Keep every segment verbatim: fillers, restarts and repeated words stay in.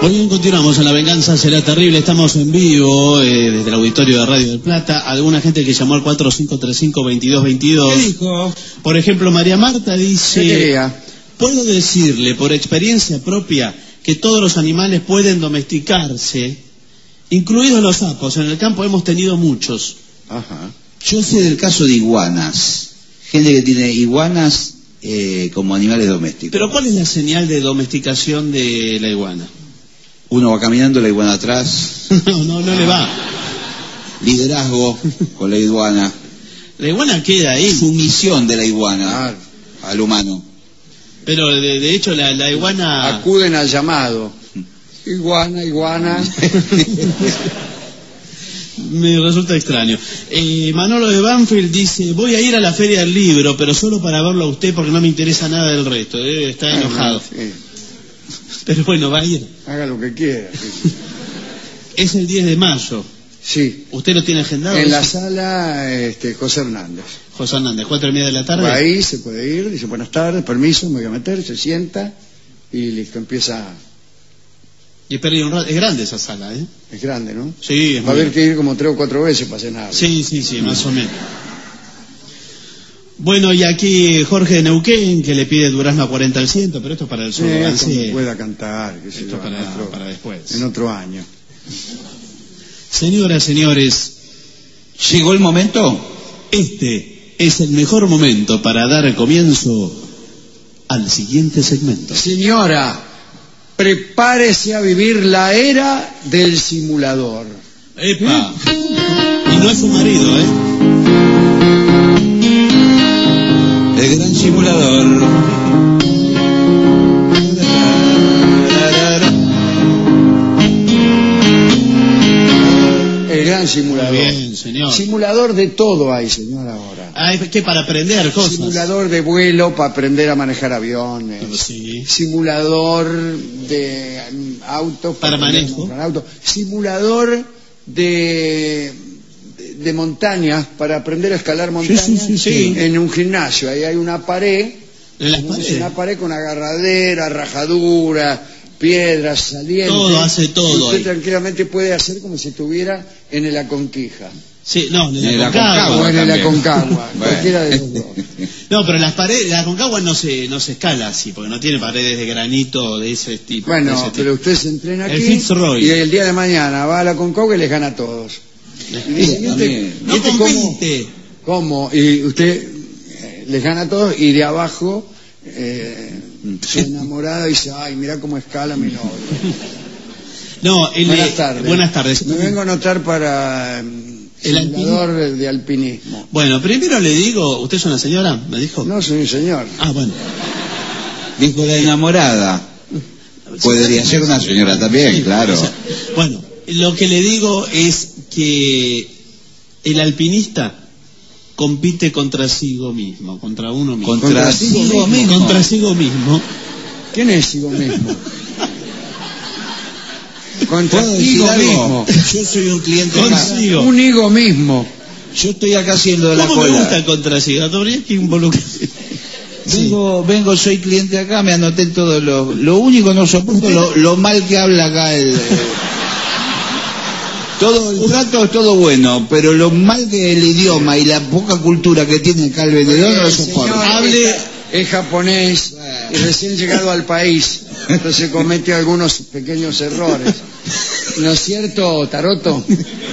Muy bien, continuamos en La Venganza Será Terrible. Estamos en vivo eh, desde el auditorio de Radio del Plata. Alguna gente que llamó al cuatro cinco tres cinco, veintidós veintidós. ¿Qué dijo? Por ejemplo, María Marta dice: ¿Qué quería? puedo decirle por experiencia propia que todos los animales pueden domesticarse, incluidos los sapos. En el campo hemos tenido muchos. Ajá. Yo sé del caso de iguanas. Gente que tiene iguanas eh, como animales domésticos. Pero ¿cuál es la señal de domesticación de la iguana? Uno va caminando, la iguana atrás. no, no, no le va. Liderazgo con la iguana. La iguana queda ahí. Sumisión de la iguana Ah. al humano. Pero de, de hecho la, la iguana... Acuden al llamado. Iguana, iguana. Me resulta extraño. Eh, Manolo de Banfield dice: voy a ir a la Feria del Libro, pero solo para verlo a usted porque no me interesa nada del resto. Eh, está enojado. Sí. Pero bueno, va a ir. Haga lo que quiera. Es el diez de mayo. Sí. ¿Usted lo tiene agendado? En la sala este, José Hernández. José Hernández, cuatro y media de la tarde. Va ahí, se puede ir, dice buenas tardes, permiso, me voy a meter, se sienta y listo, empieza. Y espera un rato. Es grande esa sala, ¿eh? Es grande, ¿no? Sí, es Va a muy haber que ir como tres o cuatro veces para cenar. Sí, sí, sí, más o menos. Bueno, y aquí Jorge de Neuquén, que le pide Durazno a cuarenta al ciento, pero esto es para el Sí, sur. es cuando pueda cantar, que se Esto yo, para, en otro, para después. en otro año. Señoras, señores, ¿Llegó el momento? este es el mejor momento para dar comienzo al siguiente segmento. Señora, prepárese a vivir la era del simulador. ¡Epa! Y no es su marido, ¿eh? El gran simulador. El gran simulador. Muy bien, señor. Simulador de todo hay, señor, ahora. Ah, es que para aprender cosas. Simulador de vuelo para aprender a manejar aviones. Sí. Simulador de mm, autos Para aprender a manejo. manejar autos. Simulador de, de, de montañas para aprender a escalar montañas. sí, sí, sí. En un gimnasio. Ahí hay una pared. En las Una paredes. pared con agarradera, rajadura, piedras salientes. Todo, hace todo Y usted ahí. tranquilamente puede hacer como si estuviera en el Aconquija. Sí, no, en En la la Concagua. O en el también. Aconcagua. Bueno. Cualquiera de los dos. No, pero las paredes, la Concagua no se, no se escala así, porque no tiene paredes de granito de ese tipo. de Bueno, ese tipo. pero usted se entrena El aquí Fitzroy. y el día de mañana va a la Concagua y les gana a todos. Y dice, ¿y también. usted- No y usted cómo- compite. ¿Cómo? Y usted eh, les gana a todos y de abajo eh, su enamorada dice, ay, mira cómo escala mi novio. No, el, Buenas eh, tardes. Buenas tardes. Me vengo a notar para mm, El simulador de, de alpinismo. Bueno, primero le digo, ¿usted es una señora? ¿Me dijo? No, soy un señor. Ah, bueno. Dijo la enamorada. Podría ser una señora también, Sí, claro. o sea, bueno, lo que le digo es que el alpinista compite contra sí mismo, contra uno mismo. Contra Contra sí sí mismo. Contra sí mismo. ¿Quién es sigo mismo? Contra ¿Puedo decir higo algo? mismo. Yo soy un cliente acá. Consigo. Un higo mismo. Yo estoy acá haciendo la ¿Cómo me gusta cola. el contra sí? Habría que involucrar. Vengo, vengo, soy cliente acá, me anoté todo lo... Lo único no soporto lo, lo mal que habla acá el... eh, todo el trato es todo bueno, pero lo mal que el idioma y la poca cultura que tiene acá el vendedor no lo El soporto. señor Hable- es, es japonés y recién llegado al país, entonces comete algunos pequeños errores. ¿No es cierto, Taroto?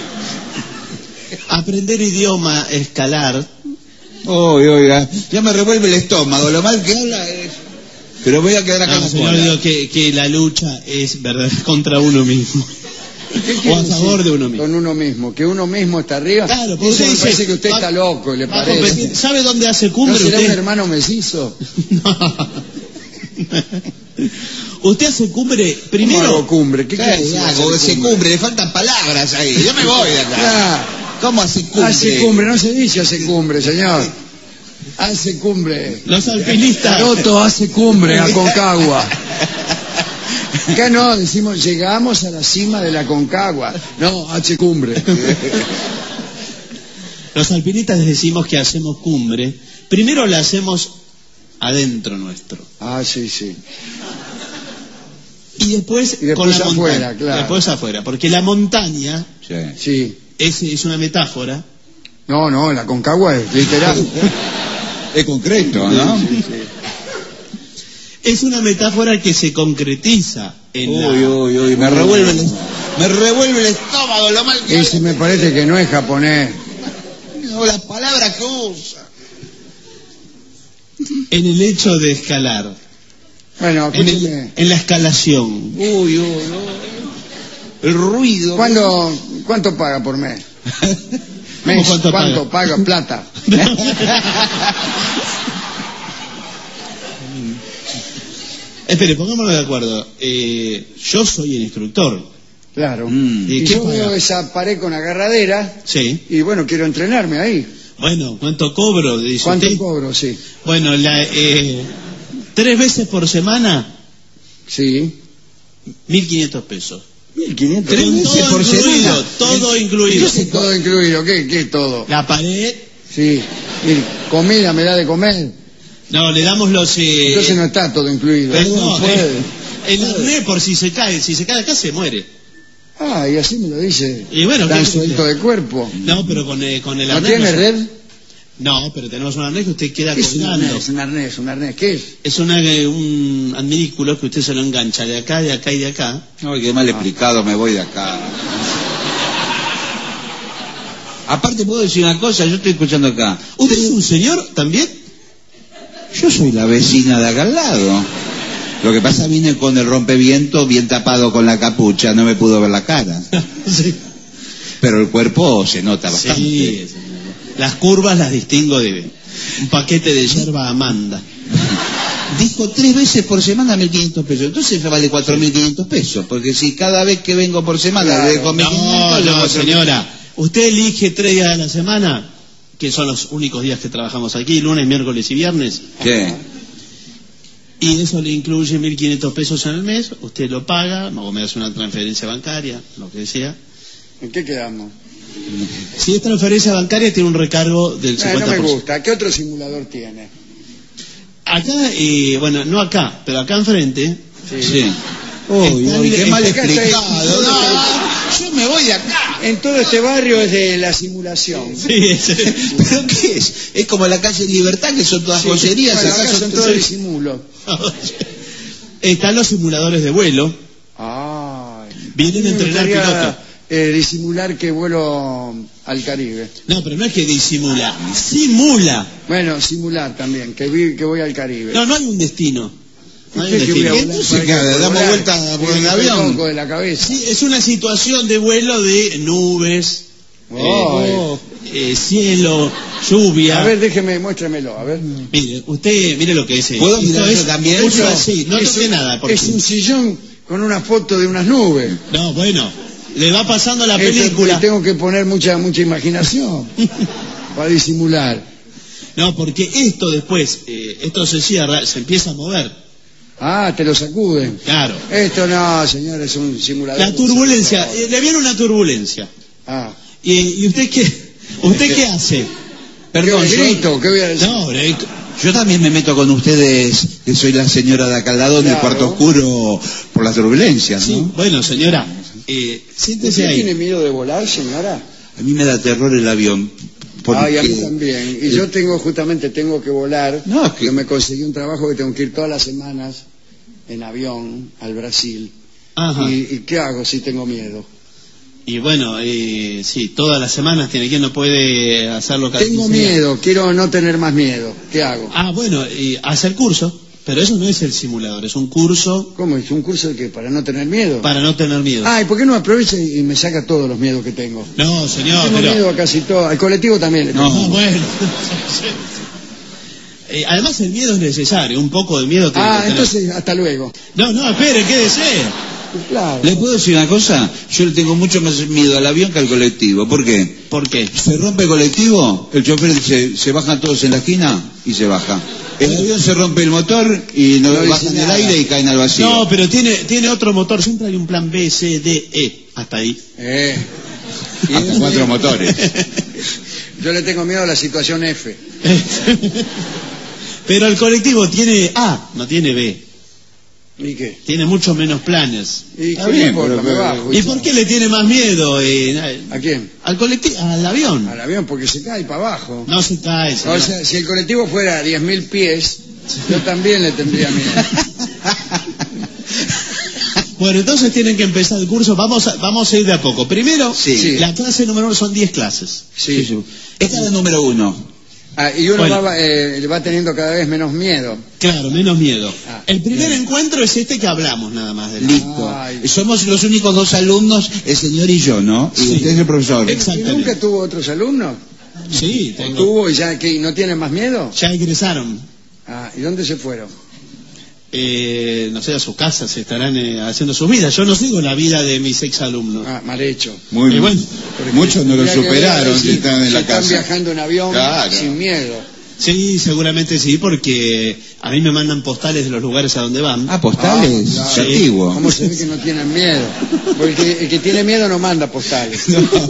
Aprender idioma, escalar. Oiga, oiga, ya me revuelve el estómago, lo mal que habla es... Pero voy a quedar acá en No, la señor, cola. digo que, que la lucha es verdad contra uno mismo. ¿Qué O quiere a favor decir de uno mismo. Con uno mismo, que uno mismo está arriba. Claro, porque Eso usted me dice, parece que usted va- está loco, le va a parece. competir. ¿Sabe dónde hace ¿No cumbre será un usted? hermano mellizo? Usted hace cumbre primero. ¿Cómo hago cumbre? ¿Qué ¿Qué quiere decir hago? hacer Se cumbre, le faltan palabras ahí. Yo me voy de acá. Claro. ¿Cómo hace cumbre? Hace cumbre, no se dice hace cumbre, señor. Hace cumbre. Los alpinistas. Taroto hace cumbre a Concagua. Acá no, decimos, llegamos a la cima de la Concagua. No, hace cumbre. Los alpinistas decimos que hacemos cumbre. Primero la hacemos adentro nuestro. Ah, sí, sí. Y Y después, Y después con la afuera, montaña. claro. Después afuera, porque la montaña Sí. Sí. es, es una metáfora. No, no, la Concagua es literal. Es concreto, ¿no? Sí, sí, sí. Es una metáfora que se concretiza en Uy, la... uy, uy, me revuelve el, me revuelve el estómago, lo mal que Ese me parece que no es japonés. no, las palabras que usa. en el hecho de escalar. Bueno, En, el- escúcheme. en la escalación. Uy, uy, uy. El ruido. ¿Cuándo, ¿Cuánto paga por mes? ¿Cómo Mes, cuánto ¿Cuánto paga? Plata. Espere, pongámonos de acuerdo. Eh, yo soy el instructor. Claro. Mm. ¿Y Y qué yo paga? veo esa pared con agarradera Sí. y bueno, quiero entrenarme ahí. Bueno, ¿cuánto cobro? Dice ¿Cuánto usted. cobro? Sí. Bueno, la, eh, tres veces por semana, Sí. mil quinientos pesos. mil quinientos. Tres Con veces todo por incluido, semana. todo ¿Qué incluido. es todo incluido? ¿Qué, qué es todo? La pared, Sí. Y comida me da de comer. no, le damos los... eh, Entonces no está todo incluido. pero No no, puede. eh, el arnés por si se cae, si se cae acá se muere. Ah, y así me lo dice. Y bueno, tan ¿qué- suelto de cuerpo. No, pero con, eh, con el ¿No arnés... tiene se- red? No, pero tenemos un arnés que usted queda ¿Qué es un colgando. arnés? Un arnés, un arnés. ¿Qué es? Es una, eh, un adminículo que usted se lo engancha de acá, de acá y de acá. Ay, qué mal explicado, me voy de acá. Aparte, puedo decir una cosa, yo estoy escuchando acá. ¿Usted es un señor también? Yo soy la vecina de acá al lado. Lo que pasa, vine con el rompeviento bien tapado con la capucha, no me pudo ver la cara. Sí. Pero el cuerpo se nota bastante. Sí, sí. Las curvas las distingo de un paquete de yerba Amanda. Dijo tres veces por semana mil quinientos pesos. Entonces me vale cuatro mil quinientos pesos. Porque si cada vez que vengo por semana Claro. le dejo mil No, quinientos, le no, muestro- señora. Usted elige tres días de la semana, que son los únicos días que trabajamos aquí, lunes, miércoles y viernes, ¿Qué? y eso le incluye mil quinientos pesos en el mes, usted lo paga, o me hace una transferencia bancaria, lo que sea. ¿En qué quedamos? Si es transferencia bancaria, tiene un recargo del Eh, cincuenta no por me ciento. gusta. ¿Qué otro simulador tiene? Acá, eh, bueno, no acá, pero acá enfrente, Sí. Uy, Está- uy, qué mal acá está- explicado. No, yo me voy de acá. En todo este barrio es de la simulación. sí, es- ¿Pero qué es? Es como la calle Libertad, que son todas Sí, joyerías. bueno, acá acá son son todas- todos disimulos. están los simuladores de vuelo, Ay. vienen a Me entrenar gustaría, pilotos. eh, disimular que vuelo al Caribe. No, pero no es que disimula, simula. Bueno, simular también, que, vi, que voy al Caribe. No, no hay un destino. No hay un ¿Qué que voy a destino. volar Entonces, para ¿qué? que- ¿Damos volar? vuelta por Me el fue avión? loco de la cabeza. Sí, es una situación de vuelo de nubes, Oh, eh, cielo, lluvia. a ver, déjeme, muéstremelo, a ver. Mire, usted, mire lo que es. eh, ¿Puedo esto mirar es, yo también? Eso Yo- así, no es toque un- nada. Porque... Es un sillón con una foto de unas nubes. No, bueno, le va pasando la Esto- película. tengo que poner mucha mucha imaginación para disimular. No, porque esto después, eh, esto se cierra, se empieza a mover. Ah, te lo sacuden. Claro. Esto no, señor, es un simulador. La turbulencia, eh, le viene una turbulencia. Ah. ¿Y, y usted qué? ¿Usted qué hace? Perdón, ¿Qué yo, grito? ¿Qué voy a decir? No, eh, yo también me meto con ustedes, que soy la señora de acá al lado, en el Claro. cuarto oscuro, por las turbulencias, sí, ¿no? bueno, señora, eh, siéntese ¿Usted tiene ahí. miedo de volar, señora? A mí me da terror el avión. Porque... Ay, a mí también. Y yo tengo, justamente, tengo que volar. No, es que- Yo me conseguí un trabajo que tengo que ir todas las semanas en avión al Brasil. Ajá. ¿Y, y qué hago si tengo miedo? Y bueno, eh, sí, todas las semanas tiene que no puede hacerlo casi Tengo sea. miedo, quiero no tener más miedo. ¿Qué hago? Ah, bueno, y hace el curso, pero eso no es el simulador, es un curso ¿Cómo es? ¿Un curso de qué? ¿Para no tener miedo? para no tener miedo. Ay, ¿por qué no aprovecha y me saca todos los miedos que tengo? No, señor, tengo pero... miedo a casi todo. Al colectivo también le tengo. No, bueno. Eh, además el miedo es necesario, un poco de miedo tiene Ah, que tener. entonces, hasta luego. No, no, espere, quédese. Claro. ¿Le puedo decir una cosa? Yo le tengo mucho más miedo al avión que al colectivo. ¿Por qué? ¿Por qué? Se rompe el colectivo, el chofer dice, se bajan todos en la esquina y se baja. El avión se rompe el motor y no, No dice bajan del nada. aire y caen al vacío. No, pero tiene, tiene otro motor, siempre hay un plan B, C, D, E, hasta ahí. Eh. Hasta cuatro motores. Yo le tengo miedo a la situación F. Pero el colectivo tiene A, no tiene B. ¿Y qué? Tiene mucho menos planes. ¿Y Está qué bien, importa? pero- Me pero- bajo. ¿Y por qué le tiene más miedo? eh, ¿A quién? al colectivo, al avión. Al avión, porque se cae para abajo. No se cae, O señor. sea, si el colectivo fuera a diez mil pies, yo también le tendría miedo. Bueno, entonces tienen que empezar el curso. Vamos a, vamos a ir de a poco. Primero, Sí. la clase número uno son diez clases. Sí. Esta es la número uno. Ah, y uno Bueno. va, eh, va teniendo cada vez menos miedo. Claro, menos miedo. Ah, el primer bien. encuentro es este que hablamos nada más. De Listo. Ay. Somos los únicos dos alumnos, el señor y yo, ¿no? Y Sí. usted es el profesor. ¿Y Exactamente. nunca tuvo otros alumnos? Sí, ¿O tengo. tuvo y ya que no tienen más miedo? Ya egresaron. Ah, ¿y dónde se fueron? Eh, no sé, a su casa se estarán eh, haciendo sus vidas. Yo no sigo la vida de mis exalumnos. Ah, mal hecho. Muy Y bueno, Muchos no lo Tendría que superaron haber, si sí, están en la están casa. viajando en avión Claro. sin miedo. sí, seguramente sí, porque a mí me mandan postales de los lugares a donde van. Ah, postales, Ah, qué claro. antiguo. ¿Cómo se ve que no tienen miedo? Porque el que, el que tiene miedo no manda postales.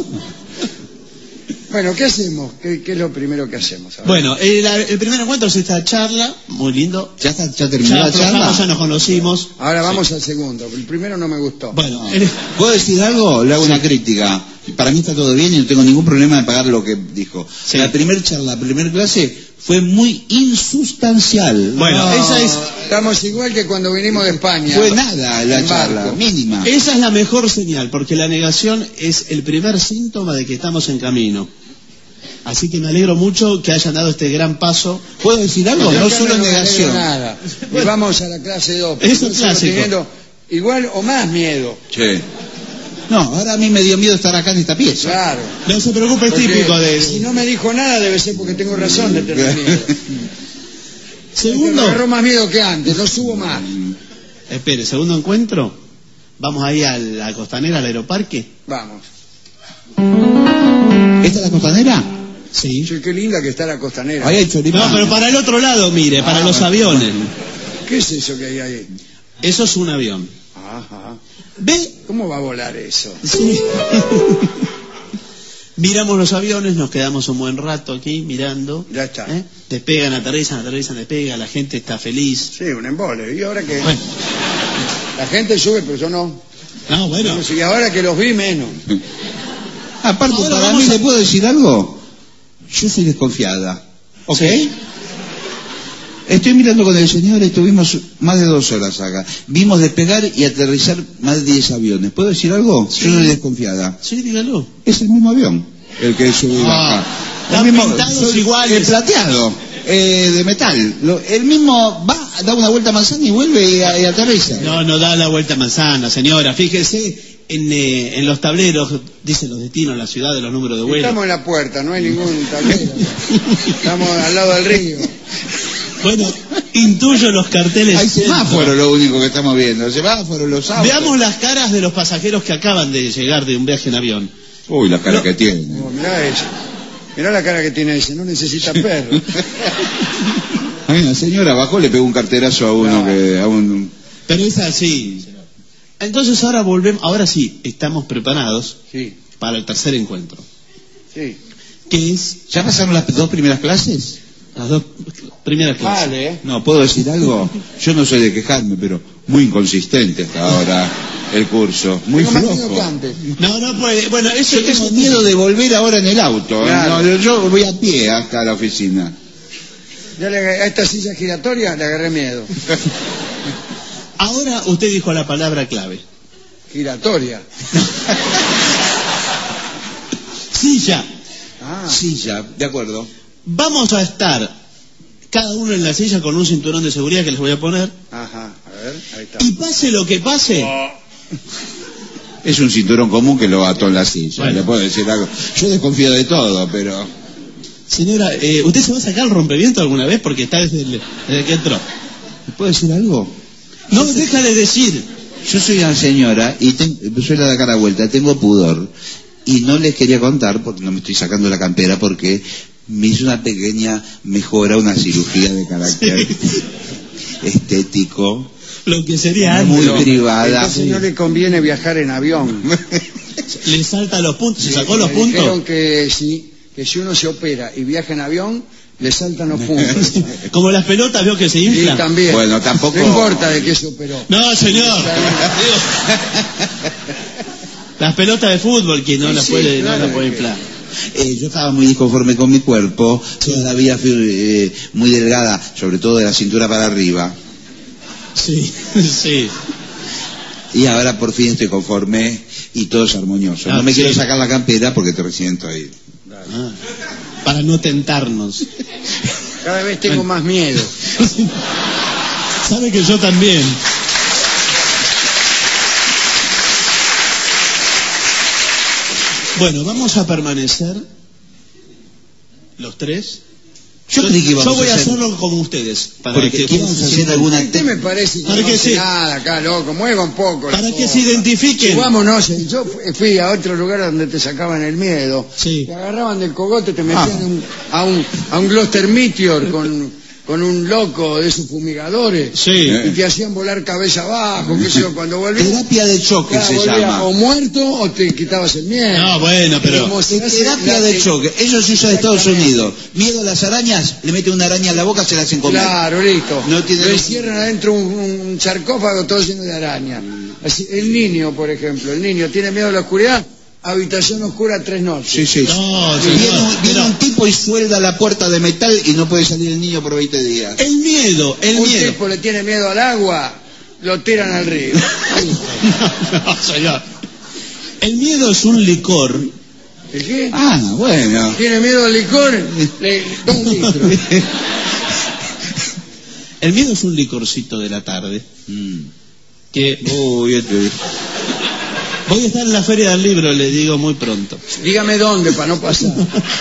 Bueno, ¿qué hacemos? ¿Qué, qué es lo primero que hacemos? A ver. Bueno, el, el primer encuentro es esta charla, muy lindo. ¿Ya, está, ya terminó Ya la charla? aflojamos, ya nos conocimos. Ahora vamos al segundo. El primero no me gustó. Bueno, el- ¿Puedo decir algo? Le hago una crítica. Para mí está todo bien y no tengo ningún problema de pagar lo que dijo. Sí. La primer charla, la primera clase fue muy insustancial. Bueno, No, esa es- Estamos igual que cuando vinimos de España. Fue nada la En charla, barco. mínima. esa es la mejor señal, porque la negación es el primer síntoma de que estamos en camino. Así que me alegro mucho que hayan dado este gran paso. ¿Puedo decir algo? Yo No acá solo me alegro negación. nada. Y Bueno. vamos a la clase dos. Es un Yo sigo clásico. teniendo igual o más miedo. Sí. No, ahora a mí me dio miedo estar acá en esta pieza. Claro. No se preocupe, es Porque típico de... Si no me dijo nada, debe ser porque tengo razón de tener miedo. Segundo, Me agarró más miedo que antes, no subo más. espere, segundo encuentro. Vamos ahí a la costanera, al aeroparque. Vamos. ¿Esta es la costanera? Sí. Che, qué linda que está la costanera. Ahí hay choripán. No, pero para el otro lado, mire, para Ah, los bueno. aviones. ¿Qué es eso que hay ahí? Eso es un avión. Ajá. ¿Ve? ¿Cómo va a volar eso? Sí. Miramos los aviones, nos quedamos un buen rato aquí mirando. Ya está. ¿eh? Despegan, aterrizan, aterrizan, despegan, la gente está feliz. Sí, un embole. ¿Y ahora que Bueno, La gente sube, pero yo no. no, bueno. Y ahora que los vi, menos. Aparte, Ahora para vamos mí, a- ¿le puedo decir algo? Yo soy desconfiada. ¿Ok? Sí. Estoy mirando con el señor, estuvimos más de dos horas acá. Vimos despegar y aterrizar más de diez aviones. ¿Puedo decir algo? Sí. Yo soy desconfiada. Sí, dígalo. Es el mismo avión, el que sube y Ah, baja. están El mismo- pintados soy- iguales. El plateado, eh, de metal. Lo- el mismo va, da una vuelta a manzana y vuelve y, y aterriza. No, no da la vuelta a manzana, señora. Fíjese, en, eh, en los tableros dicen los destinos, la ciudad, de los números de vuelo. Estamos en la puerta, no hay ningún tablero. Estamos al lado del río. Bueno, intuyo los carteles. Hay centro. semáforo, lo único que estamos viendo. Semáforo, los autos. Veamos las caras de los pasajeros que acaban de llegar de un viaje en avión. Uy, la cara No. que tiene. Oh, mirá eso. Mirá la cara que tiene ese, no necesita perro. Ay, la señora bajó, le pegó un carterazo a uno No. que... A un... Pero es así. Entonces ahora volvemos, ahora sí, estamos preparados Sí, para el tercer encuentro. sí. Que es ¿Ya pasaron las dos primeras clases? las dos primeras clases. Vale, ¿eh? No, ¿puedo decir algo? Yo no soy de quejarme, pero muy inconsistente hasta ahora el curso. Muy Tengo más miedo que flojo. antes. No, no puede. Bueno, eso Yo tengo eso- miedo de volver ahora en el auto. ¿eh? Claro. No, yo, yo voy a pie hasta la oficina. Ya le, a esta silla giratoria le agarré miedo. Ahora usted dijo la palabra clave. Giratoria. Silla. Ah, Sí, ya, de acuerdo. Vamos a estar cada uno en la silla con un cinturón de seguridad que les voy a poner. ajá. A ver, ahí está. Y pase lo que pase, Es un cinturón común que lo ató en la silla. Bueno. Le puedo decir algo. Yo desconfío de todo, pero... señora, eh, ¿usted se va a sacar el rompeviento alguna vez? Porque está desde, el- desde que entró. ¿Le puedo decir algo? No, deja de decir. Yo soy una señora y ten- soy la de acá a la vuelta, tengo pudor. Y no les quería contar, porque no me estoy sacando la campera, porque me hizo una pequeña mejora, una cirugía de carácter estético, Lo que sería muy antes. privada. Entonces no le conviene viajar en avión. Le salta los puntos. ¿Se sacó Le los puntos? Dijeron que si, que si uno se opera y viaja en avión, Le saltan los puntos. Como las pelotas, veo que se Y inflan. también. Bueno, tampoco- No importa de qué se operó. No, señor. Las pelotas de fútbol, que no Sí, las sí, puede, claro no las puede que- inflar. Eh, yo estaba muy disconforme con mi cuerpo, todavía fui eh, muy delgada, sobre todo de la cintura para arriba, Sí, sí. y ahora por fin estoy conforme y todo es armonioso. Ah, No me sí. quiero sacar la campera porque te resiento ahí. Ah, para no tentarnos. Cada vez tengo más miedo. Sabe que yo también. Bueno, vamos a permanecer los tres. Yo creí que íbamos yo voy a a hacer- hacerlo como ustedes. Para Porque que, ¿qué íbamos a hacer alguna Usted me parece que Para no que hace sí. nada acá, loco. Mueva un poco. la para que cosa. se identifiquen. Subámonos. Yo fu- fui a otro lugar donde te sacaban el miedo. Sí. Te agarraban del cogote, te metían Ah. un- a, un, a un Gloucester Meteor con, con un loco de esos fumigadores. Sí. Y te hacían volar cabeza abajo. Qué sé yo, cuando volvías. Terapia de choque claro, se volvías llama. o muerto o te quitabas el miedo. No, bueno, pero- Como si Es hace terapia la- de choque. Eso se usa en Estados Exactamente. Unidos. Miedo a las arañas, le meten una araña en la boca, se la hacen comer. Claro, listo. No tiene- Lo encierran adentro un, un sarcófago todo lleno de araña. Así, el niño, por ejemplo, el niño tiene miedo a la oscuridad, habitación oscura tres noches. Sí, sí. No, viene señor, un, viene pero- un tipo y suelda la puerta de metal y no puede salir el niño por veinte días. El miedo, el Un miedo. tipo le tiene miedo al agua, lo tiran al río. No, no, señor. El miedo es un licor. ¿El qué? Ah, bueno. ¿Tiene miedo al licor? Le, dos litros. El miedo es un licorcito de la tarde. Mm. Que Uy, este- voy a estar en la feria del libro, le digo muy pronto. Dígame dónde para no pasar.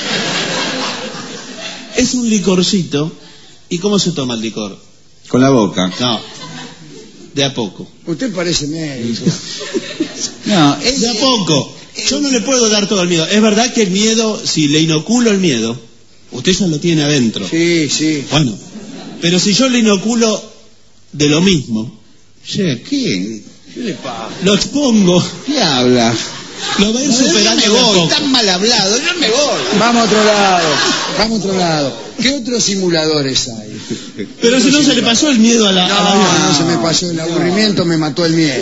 Es un licorcito. ¿Y cómo se toma el licor? Con la boca. No, de a poco. Usted parece médico. No, es, De a poco. Yo no le puedo dar todo el miedo. Es verdad que el miedo, si le inoculo el miedo, usted ya lo tiene adentro. Sí, sí. Bueno, pero si yo le inoculo de lo mismo, Che, ¿qué? ¿Qué le pasa? lo expongo, ¿Qué habla? lo va a ir No, yo superando me de a voy, poco. tan mal hablado, yo me voy. Vamos a otro lado. Vamos a otro lado. ¿Qué otros simuladores hay? Pero si no se le pasó el miedo a la... No, a la- no se me pasó el aburrimiento, me mató el miedo.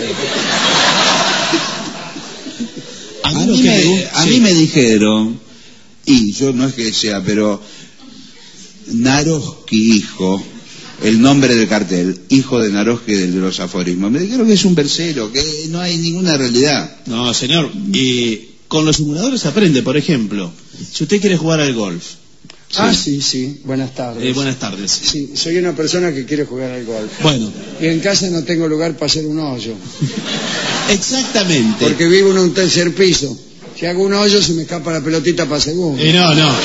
A A mí, lo mí, que me, gusta- a sí. mí me dijeron, y yo no es que sea, pero Naroski, hijo, el nombre del cartel, hijo de Naroski del de los aforismos, me dijeron que es un versero, que no hay ninguna realidad. No, señor, y con los simuladores se aprende, por ejemplo, si usted quiere jugar al golf, Ah, sí, sí. Buenas tardes. eh, buenas tardes. Sí, soy una persona que quiere jugar al golf. Bueno, Y en casa no tengo lugar para hacer un hoyo. exactamente. Porque vivo en un tercer piso. Si hago un hoyo se me escapa la pelotita para segundo. Eh, no, no.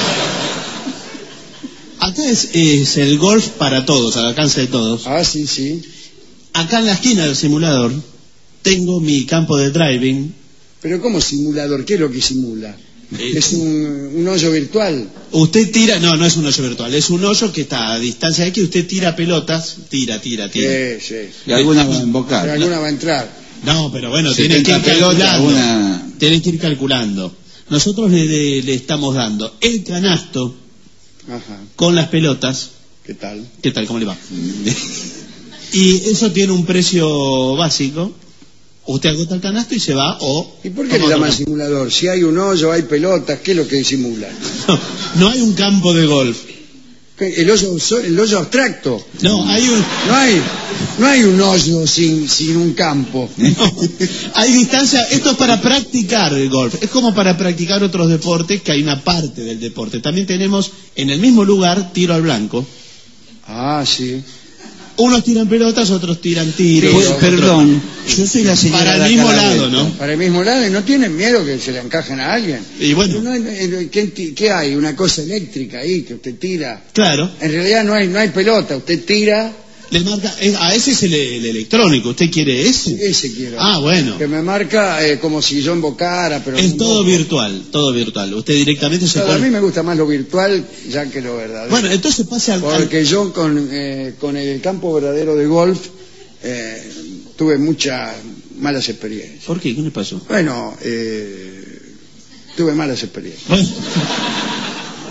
Acá es, es el golf para todos, al alcance de todos. Ah, sí, sí. Acá en la esquina del simulador tengo mi campo de driving. Pero ¿cómo simulador? ¿Qué es lo que simula? Eh, Es un, un hoyo virtual. Usted tira, no, no es un hoyo virtual, es un hoyo que está a distancia de aquí, usted tira pelotas, tira, tira, tira. Sí, sí. Y alguna va a Pero embocar. alguna va a entrar. No, pero bueno, tienen que ir setenta pelotas, calculando. una- Tienen que ir calculando. Nosotros le, le- le estamos dando el canasto Ajá. con las pelotas. ¿Qué tal? ¿Qué tal? ¿Cómo le va? Y eso tiene un precio básico. Usted agota el canasto y se va o... ¿Y por qué toma le llaman otro simulador? Si hay un hoyo, hay pelotas, ¿qué es lo que simula? campo. No hay un campo de golf. ¿Qué? El hoyo, so- el hoyo abstracto. No, hay un... No hay, no hay un hoyo sin, sin un campo. No, hay distancia, esto es para practicar el golf, es como para practicar otros deportes que hay una parte del deporte. También tenemos en el mismo lugar tiro al blanco. Ah, sí. Unos tiran pelotas, otros tiran tiros. Pues, otros- perdón, yo soy la señora Para el de mismo acá a la lado, vuelta. ¿no? Para el mismo lado, ¿y no tienen miedo que se le encajen a alguien? Y bueno, No hay- eh, ¿qué, ti- qué hay? Una cosa eléctrica ahí que usted tira. claro, En realidad no hay, no hay pelota, usted tira, le marca, eh, a ese es el, el electrónico, ¿usted quiere ese? ese quiero. Ah, bueno, Que me marca eh, como si yo invocara, pero... es no todo invoco. virtual, todo virtual. Usted directamente se Claro, a mí pone... me gusta más lo virtual ya que lo verdadero. Bueno, entonces pase al... al- Porque yo con, eh, con el campo verdadero de golf eh, tuve muchas malas experiencias. ¿Por qué? ¿Qué le pasó? Bueno, eh, tuve malas experiencias. Bueno.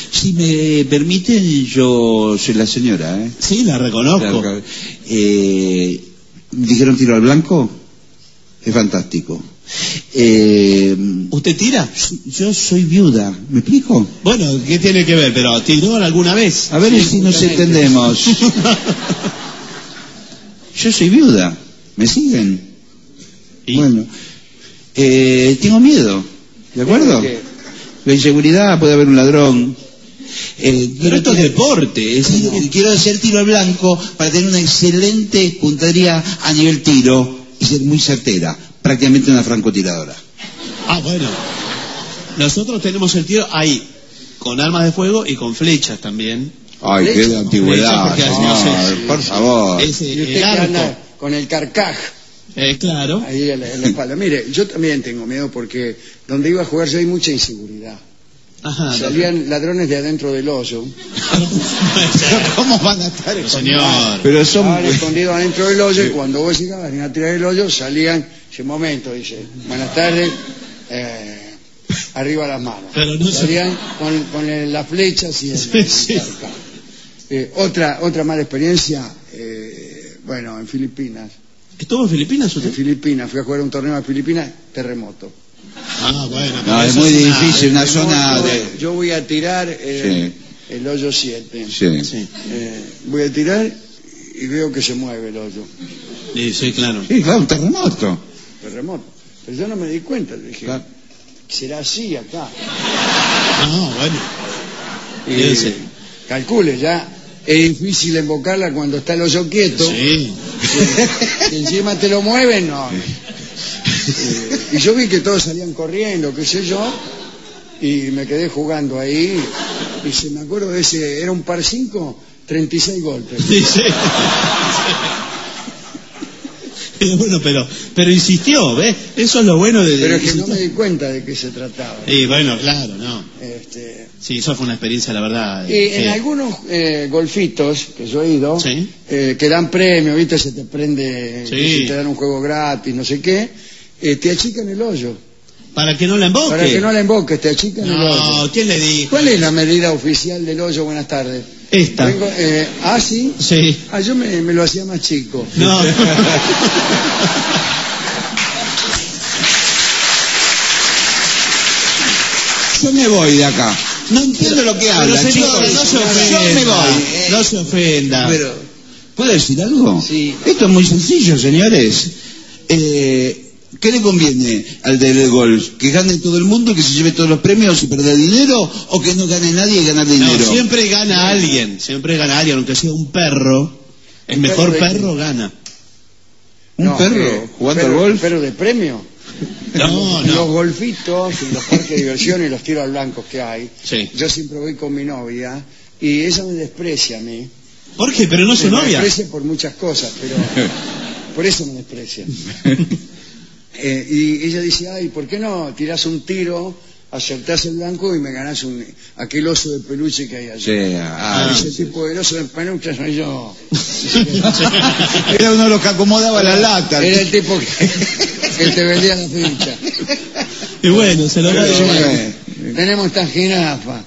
Si me permiten, yo soy la señora, ¿eh? Sí, la reconozco. Claro, eh, ¿Dijeron tiro al blanco? Es fantástico. Eh, ¿Usted tira? yo soy viuda, ¿me explico? Bueno, ¿qué tiene que ver? ¿Pero tiró alguna vez? A ver Sí, si nos justamente. entendemos. Yo soy viuda, ¿me siguen? ¿Y? Bueno, eh, tengo miedo, ¿de acuerdo? ¿Qué? La inseguridad, puede haber un ladrón. Eh, Pero esto es deporte. Es... quiero, quiero hacer tiro al blanco para tener una excelente puntería a nivel tiro y ser muy certera, prácticamente una francotiradora. Ah, bueno. Nosotros tenemos el tiro ahí, con armas de fuego y con flechas también. Ay, qué de antigüedad, Porque así señor, no sé. por favor. Ese, Y usted el que arco. anda con el carcaj Eh, claro. ahí en la, en la espalda. Mire, yo también tengo miedo porque donde iba a jugar yo hay mucha inseguridad. Ajá. Salían ladrones de adentro del hoyo. ¿Cómo van a estar Pero, señor. Pero son... Estaban escondidos adentro del hoyo y cuando vos llegabas a tirar el hoyo salían, ese momento, dice, buenas tardes, eh, arriba las manos. Pero no se- salían con, con el- las flechas y el, Sí, el sí. carcaj. Eh, otra, otra mala experiencia, eh, bueno, en Filipinas. ¿Estuvo en Filipinas En usted? Filipinas, fui a jugar un torneo a Filipinas, terremoto. Ah, bueno. No, pero es eso muy una- difícil, una zona Terremoto, de... Yo voy a tirar eh, el hoyo siete. Sí. Sí. Eh, voy a tirar y veo que se mueve el hoyo. Sí, sí, claro. Sí, claro, un terremoto. Terremoto. Pero yo no me di cuenta, dije, Claro. será así acá. Ah, bueno. Y Debe ser. calcule, ya es difícil invocarla cuando está el hoyo quieto. Sí. Si encima te lo mueven, no. Eh, y yo vi que todos salían corriendo, qué sé yo, y me quedé jugando ahí. Y se me acuerdo de ese, era un par cinco, treinta y seis golpes. Sí, sí. Sí. Bueno, pero, pero insistió, ¿ves? Eso es lo bueno de... Pero es que no insistir. me di cuenta de qué se trataba. Sí, bueno, claro, no. Este, Sí, eso fue una experiencia, la verdad. y en fea. algunos eh, golfitos que yo he ido, Sí. eh, que dan premio, ¿viste? Se te prende, Sí. se te dan un juego gratis, no sé qué, eh, te achican el hoyo. Para que no la emboque. Para que no la emboques, te achican el hoyo. No, ¿quién le dijo? ¿Cuál es la medida oficial del hoyo? Buenas tardes. Esta. Vengo, eh, ah, sí. Sí. Ah, yo me, me lo hacía más chico. No. Yo me voy de acá. No entiendo lo que Pero, habla. señora, chicos. no se Yo ofenda. me voy. eh. No se ofenda. Pero, ¿puedo decir algo? Sí. Esto es muy sencillo, señores. Eh, ¿Qué le conviene al del golf? ¿Que gane todo el mundo, que se lleve todos los premios y perder dinero? ¿O que no gane nadie y ganar No, dinero? siempre gana alguien. Siempre gana alguien, aunque sea un perro. El ¿Un mejor perro de perro gana. ¿Un No, perro eh, jugando perro- al golf? ¿Perro de premio? No, Los no. golfitos, y los parques de diversión y los tiros al blanco que hay. Sí. Yo siempre voy con mi novia y ella me desprecia a mí. ¿Por qué? Pero no es su Me novia. desprecia por muchas cosas, pero por eso me desprecia. Eh, y ella dice, ay, ¿por qué no tirás un tiro, acertás el blanco y me ganás un, aquel oso de peluche que hay allí? Sí, ah, Ese tipo de oso de peluche soy yo. era uno de los que acomodaba la lata. Era el tipo que, que te vendía la ficha. Y bueno, se lo Pero, da. bueno, tenemos esta jirafa.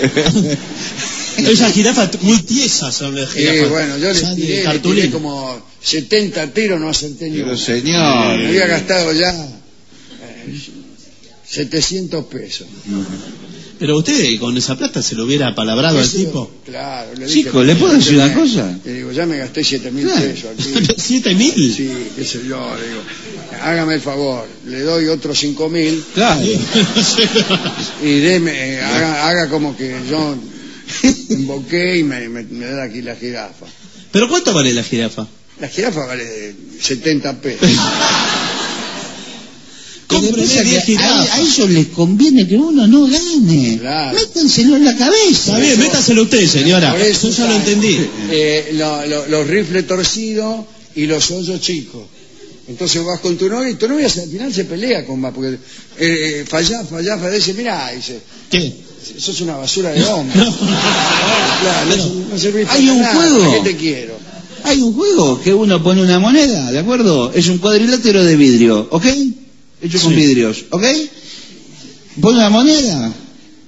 Esas jirafas muy tiesas son las Y jirafas. bueno, yo le Ya de tiré, le cartulina. tiré como setenta tiros, no acerté ni Pero uno. señor. Me había gastado ya eh, setecientos pesos. Pero usted con esa plata se lo hubiera palabrado al Eso, tipo. Claro, le dije, Chico, ¿le puedo decir una cosa? Le digo, ya me gasté siete mil Claro. pesos aquí. ¿Siete mil? Sí, qué sé yo, le digo, hágame el favor, le doy otros cinco mil Claro. y deme, eh, haga, haga como que yo invoqué y me, me, me da aquí la jirafa. ¿Pero cuánto vale la jirafa? La jirafa vale setenta pesos. Lo que Cómpreme pasa es que diez jirafas. a, a ellos les conviene que uno no gane. Claro. Métanselo en la cabeza. Está bien, métaselo usted, señora. Por eso Yo ya lo está, entendí. eh, lo- lo- los rifles torcidos y los hoyos chicos. Entonces vas con tu novia y tu novia al final se pelea con más, porque eh, eh, fallás, fallás, fallás, dice, mirá, dice, ¿Qué? sos una basura de hombre. No. Claro, no, Pero, no servís hay para un nada, juego. ¿para qué te quiero? Hay un juego que uno pone una moneda, ¿de acuerdo? Es un cuadrilátero de vidrio, ¿ok? Hecho con Sí. vidrios, ¿ok? Pone una moneda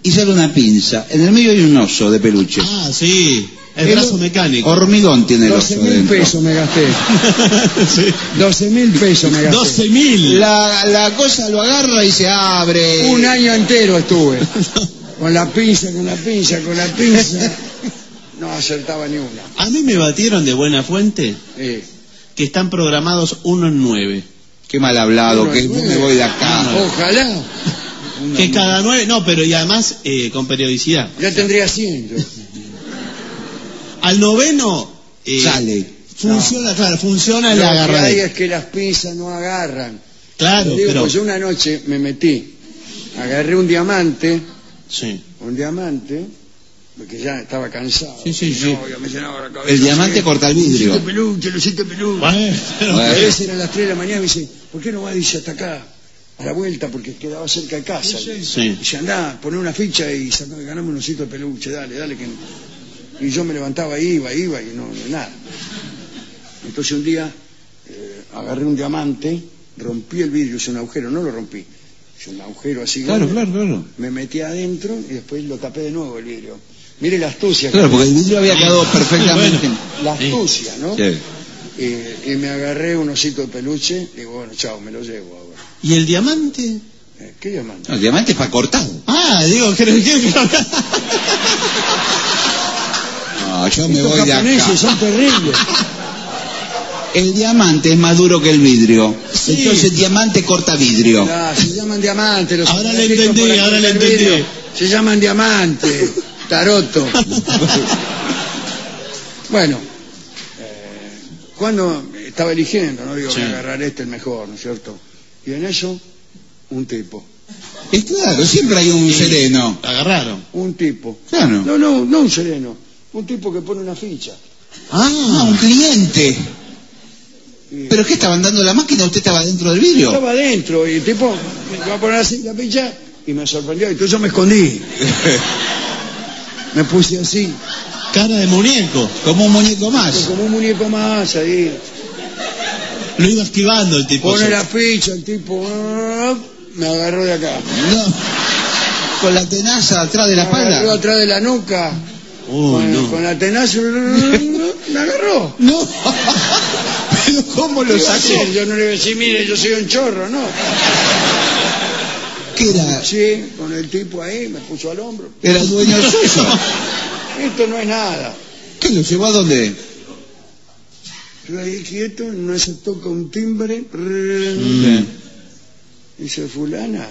y sale una pinza. En el medio hay un oso de peluche. Ah, sí. El, El brazo mecánico. Hormigón tiene el oso doce mil dentro. pesos me gasté. Sí. doce mil pesos me gasté. doce mil. La, la cosa lo agarra y se abre. Un año entero estuve. Con la pinza, con la pinza, con la pinza. No acertaba ni una. A mí me batieron de buena fuente Eh, que están programados uno en nueve. Qué mal hablado, uno, que nueve. me voy de acá. Ojalá. Uno, Que cada nueve, no, pero y además eh, con periodicidad. Ya tendría cien. yo. Al noveno eh, Sale. funciona, claro, funciona Lo la que hay agarrada. es que las pinzas no agarran. Claro, Te digo, pero pues yo una noche me metí, agarré un diamante, sí. un diamante, porque ya estaba cansado. Sí, sí, Mi sí. novia me llenaba la cabeza, El diamante sí, corta el vidrio. Lucite peluche, lucite peluche. Bueno, Bueno. A veces eran las tres de la mañana y me dice, ¿por qué no vas, dice, hasta acá, a la vuelta, porque quedaba cerca de casa? sí. Dice, andá, poné una ficha y sacá, ganame un osito de peluche, dale, dale. que Y yo me levantaba, iba, iba, y no, no nada. Entonces un día eh, agarré un diamante, rompí el vidrio, hice un agujero, no lo rompí, hice un agujero así. Claro, grande, claro, claro. Me metí adentro y después lo tapé de nuevo el vidrio. Mire la astucia. Claro, que- porque el vidrio había quedado perfectamente. La astucia, ¿no? Sí. Y, y me agarré un osito de peluche, digo, bueno, chao, me lo llevo ahora. ¿Y el diamante? Eh, ¿Qué diamante? No, el diamante es para cortar. Ah, digo, creo que... No, yo me Estos voy de japoneses acá. son terribles. El diamante es más duro que el vidrio. Sí. Entonces el diamante corta vidrio. Ah, se llaman diamantes. Los Ahora le aparatitos entendí, para ahora le cortar entendí. vidrio. Se llaman diamantes, taroto. Bueno, eh, cuando estaba eligiendo, no digo, Sí. voy a agarrar este el mejor, ¿no es cierto? Y en eso, un tipo. Es claro, siempre hay un sereno. Agarraron. Un tipo. Claro. No, no, no un sereno. Un tipo que pone una ficha. Ah, un cliente. Y- ¿Pero qué estaban dando la máquina? ¿Usted estaba dentro del vidrio? Estaba adentro y el tipo me va a poner así la ficha y me sorprendió. Y entonces yo me escondí. Me puse así, Cara de muñeco. Como un muñeco más. como un muñeco más ahí. Lo iba esquivando el tipo. Pone sí. la ficha, el tipo ah, me agarró de acá. No. Con la tenaza atrás de la Me agarró espalda. atrás de la nuca. Uy, con, no. con la tenaza me agarró. No. Pero ¿cómo ¿Qué lo iba a sacó? hacer? Yo no le iba a decir, mire, yo soy un chorro, ¿no? ¿Qué era? Sí, con el tipo ahí, me puso al hombro. Era el dueño suyo. Esto no es nada. ¿Qué lo llevó a dónde? Yo ahí quieto, no se toca un timbre. Mm. Dice, fulana.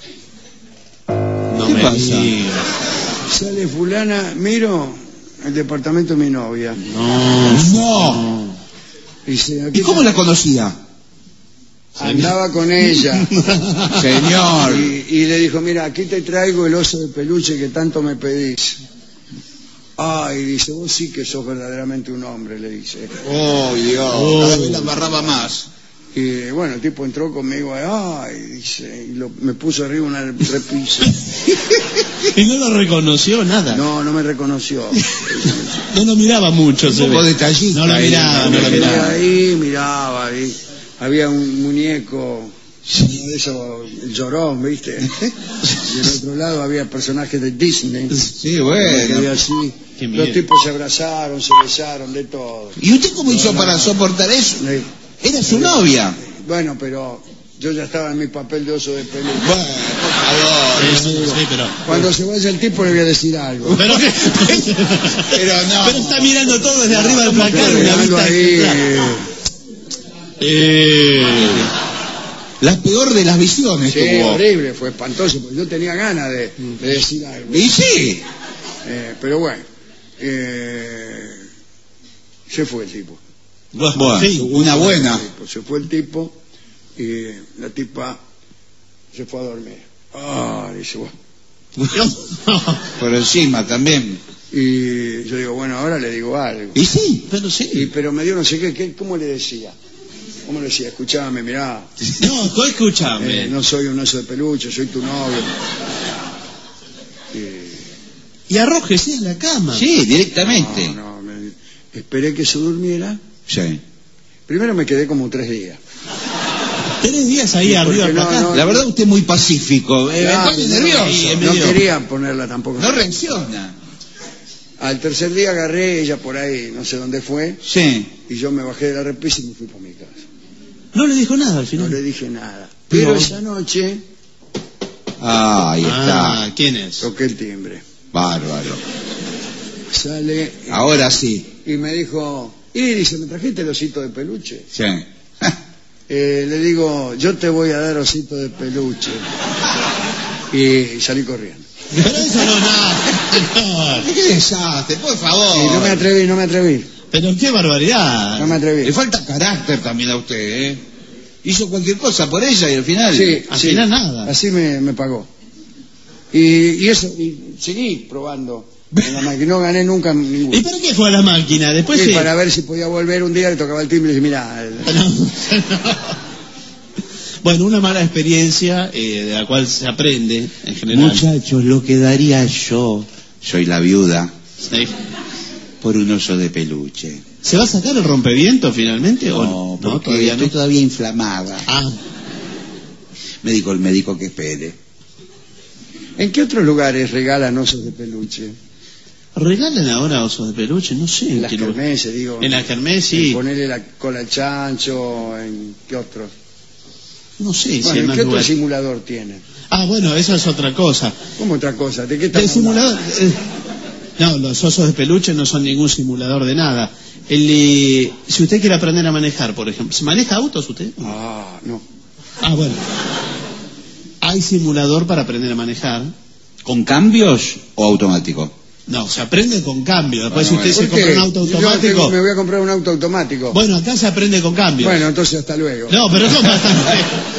No ¿Qué me pasa? digas. Sale fulana, miro el departamento de mi novia. No. No. Dice, aquí ¿Y cómo la conocía? andaba con ella. Señor. Y, y le dijo, mira, aquí te traigo el oso de peluche que tanto me pedís. Ay, dice, vos sí que sos verdaderamente un hombre, le dice. Oh, Dios. Oh. Cada vez la amarraba más. Y bueno, el tipo entró conmigo, ay, dice, y lo- me puso arriba una repisa. Y no lo reconoció nada. No, No, no me reconoció. lo miraba mucho. Se Un poco ve. detallista No lo ahí, miraba, ¿no? no lo Me quedé miraba. ahí, miraba, ahí. Había un muñeco, uno de esos, el llorón, ¿viste? Y del otro lado había personajes de Disney. Sí, Me quedé bueno. así. Qué miedo. Los tipos se abrazaron, se besaron, de todo. ¿Y usted cómo hizo para soportar eso? Sí. Era su novia. Bueno, pero yo ya estaba en mi papel de oso de peluche. Bueno, por favor. Sí, sí, sí, pero... Cuando se vaya el tipo le voy a decir algo. Pero, Pero no. pero está mirando todo desde arriba del placar. Estoy Una mirando vista ahí, espectacular. eh, Eh, La peor de las visiones sí, tuvo. horrible, fue espantoso, porque yo tenía ganas de, de decir algo. Y sí. Eh, pero bueno, eh, se fue el tipo. Bueno, sí. una buena. Se fue, se fue el tipo y la tipa se fue a dormir. Ah, dice, bueno. Por encima también. Y yo digo, bueno, ahora le digo algo. Y sí. Pero Y, sí. pero me dio no sé qué, qué, ¿cómo le decía? ¿Cómo le decía? Escuchame, mirá, No, tú escúchame. eh, no soy un oso de peluche, soy tu novio. Y, Y arrójese en la cama. Sí, directamente. no, no, me- esperé que se durmiera. Sí. Primero me quedé como tres días. Tres días ahí Sí, arriba porque no, para acá. no, La verdad usted es muy pacífico, eh, Ah, me pone no, nervioso. sí, No medio- quería ponerla tampoco. No reacciona. Al tercer día agarré, ella por ahí, no sé dónde fue, Sí. y yo me bajé de la repisa y me fui por mi casa. No le dijo nada al No final. le dije nada. Pero No. esa noche Ah, ahí Ah, está. ¿quién es? toqué el timbre. Bárbaro. Sale Ahora sí. y me dijo, y dice, ¿me trajiste el osito de peluche? Sí. Eh, le digo, yo te voy a dar osito de peluche. Y salí corriendo. Pero eso no, no. ¿Qué desastre? Por favor. Y no me atreví, no me atreví. Pero qué barbaridad. No me atreví. Le falta carácter también a usted, ¿eh? Hizo cualquier cosa por ella y al final... Sí, Al sí. final nada. Así me, me pagó. Y, y eso, y seguí probando en la máquina. No gané nunca ninguno. ¿Y para qué fue a la máquina? Después Sí, sí. para ver si podía volver un día, le tocaba el timbre y le dije, mira, el- Pero- Bueno, una mala experiencia eh, de la cual se aprende en general. Muchachos, lo que daría yo, soy la viuda, Sí. por un oso de peluche. ¿Se va a sacar el rompeviento finalmente o No, no? porque No, todavía estoy no. todavía inflamada. Ah, Me dijo el médico que espere. ¿en qué otros lugares regalan osos de peluche? ¿regalan ahora osos de peluche? No sé. En las qué lugar. kermeses, digo. En la kermés, sí. Ponerle la cola al chancho, ¿en qué otros? No sé si Bueno, hay ¿en más qué otro lugares. simulador tiene? Ah, bueno, eso es otra cosa. ¿Cómo otra cosa? ¿De qué El estamos simulador... hablando? eh, no, los osos de peluche no son ningún simulador de nada. El, eh, si usted quiere aprender a manejar, por ejemplo, ¿se maneja autos usted? Ah, no. Ah, bueno. Hay simulador para aprender a manejar. ¿Con cambios o automático? No, se aprende con cambio. Después Bueno, si usted se ¿Por qué? compra un auto Yo automático... tengo- me voy a comprar un auto automático. Bueno, acá se aprende con cambio. Bueno, entonces hasta luego. No, pero ¿cómo hasta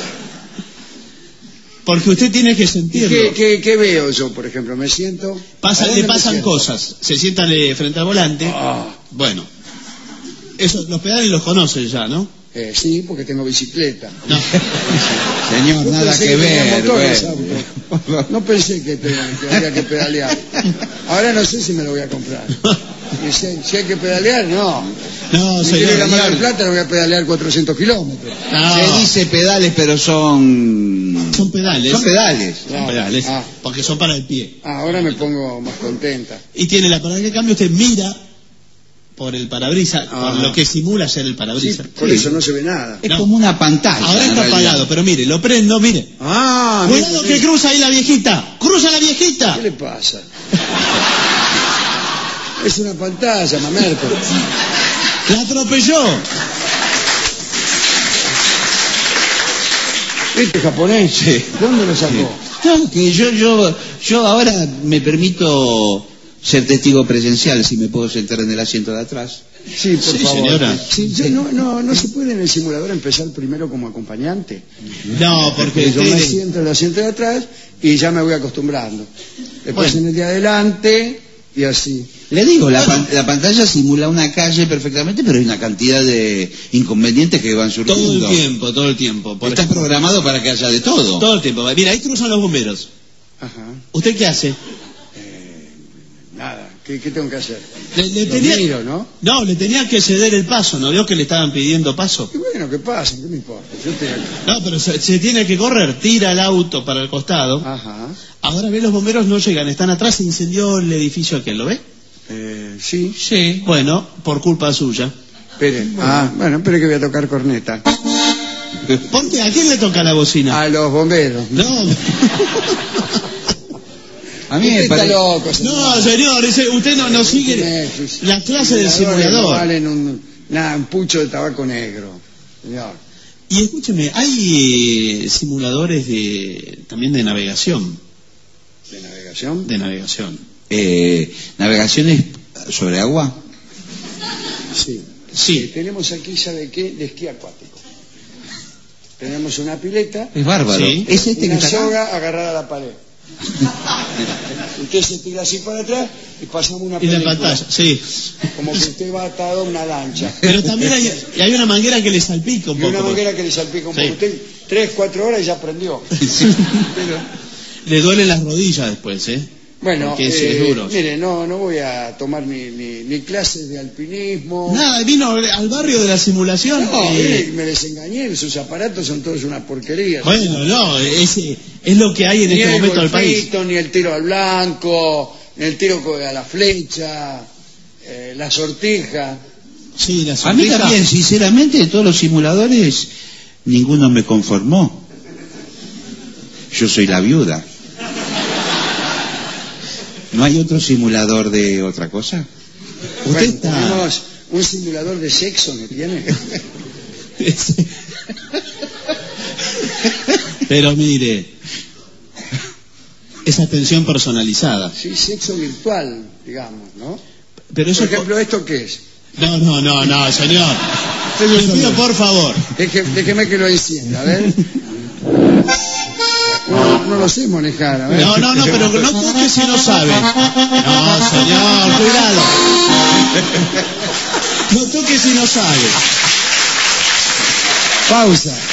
Porque usted tiene que ¿Y sentirlo. qué, qué- qué veo yo, por ejemplo? ¿Me siento? Pasa- ¿A dónde le me pasan siento? cosas. Se sientan eh, frente al volante. Ah, Bueno. Eso, los pedales los conoce ya, ¿no? eh, sí, porque tengo bicicleta. No. Señor, Yo nada pensé que tenía ver. motores, bueno. auto. No pensé que, te- que había que pedalear. Ahora no sé si me lo voy a comprar. Y si, si hay que pedalear, no. No, Si quiero ir a Mar del señor. Plata, no voy a pedalear cuatrocientos kilómetros. No. Se dice pedales, pero son... Son pedales. Son pedales. Son pedales. Ah. Porque son para el pie. Ah, ahora me pongo más contenta. Y tiene la palanca de cambio, usted mira por el parabrisas, Ah. por lo que simula ser el Sí, parabrisas. por Sí. eso no se ve nada. Es No. como una pantalla. Ahora en está realidad. apagado, pero mire, lo prendo, mire. Ah, Cuidado mire, que cruza ahí la viejita. ¡Cruza la viejita! ¿qué le pasa? Es una pantalla, mamerto. ¡La atropelló! ¿Este japonés? Sí. ¿Dónde lo sacó? No, que yo, yo, yo ahora me permito ser testigo presencial, si me puedo sentar en el asiento de atrás. Sí, por Sí, favor. señora. Sí, yo no, no, no se puede en el simulador empezar primero como acompañante. No, porque Yo me usted- siento en el asiento de atrás y ya me voy acostumbrando. Después Bueno. en el de adelante y así. Le digo, la, pan- la pantalla simula una calle perfectamente, pero hay una cantidad de inconvenientes que van todo surgiendo. el tiempo, todo el tiempo. Por Está ejemplo, programado para que haya de todo. todo el tiempo. Mira, ahí cruzan los bomberos. Ajá. ¿Usted qué hace? Nada. ¿Qué, qué tengo que hacer? Le, le Lo tenía... miro, ¿no? No, le tenía que ceder el paso, ¿no vio que le estaban pidiendo paso? Y bueno, ¿qué pasa? ¿Qué me importa? Yo estoy aquí. No, pero se, se tiene que correr, tira el auto para el costado. Ajá. Ahora ve, los bomberos no llegan, están atrás, se incendió el edificio aquel, ¿lo ve? Eh, sí. Sí. Bueno, por culpa suya. Espere. Ah, bueno, espere que voy a tocar corneta. ¿Por qué? ¿A quién le toca la bocina? A los bomberos. No, A mí me Usted está parece... loco, señor. no, señor, ese- usted no, no sigue Netflix. la clase del Simuladores no simulador. valen un, nada, un pucho de tabaco negro. Señor. Y escúcheme, hay eh, simuladores de también de navegación, ¿De navegación? de navegación. Eh, ¿Navegaciones sobre agua? Sí. Sí. Tenemos aquí, ¿sabe qué? De esquí acuático. Tenemos una pileta, Es bárbaro. Sí. ¿Es este que una está acá? soga agarrada a la pared. Usted se tira así para atrás y pasamos una Y la película. pantalla, sí. Como que usted va atado a una lancha. Pero también hay, y hay una manguera que le salpica un Y poco. una manguera que le salpica un Sí. poco. Usted tres, cuatro horas y ya aprendió. Sí. Pero, Le duelen las rodillas después, ¿eh? Bueno, porque es, eh, es duro. mire, no, no voy a tomar ni, ni, ni clases de alpinismo. Nada, vino al barrio de la simulación. No, eh, eh, me desengañé, sus aparatos son todos una porquería. Bueno, no, es, es lo que hay en Ni este el momento del país. golfito, ni el tiro al blanco, ni el tiro co- a la flecha, eh, la sortija. Sí, la A mí sortija. también, sinceramente, de todos los simuladores, ninguno me conformó. Yo soy la viuda. ¿No hay otro simulador de otra cosa? Usted Bueno, está... tenemos un simulador de sexo, ¿me tiene? Pero mire, es atención personalizada. Sí, sexo virtual, digamos, ¿no? Pero eso Por ejemplo, ¿esto qué es? No, no, no, no, señor. Le pido por favor. Deje- déjeme que lo encienda, a ver. No, no lo sé manejar, a ver. No, no, no, pero no toque si no sabe. No, señor, cuidado. No toque si no sabe. Pausa.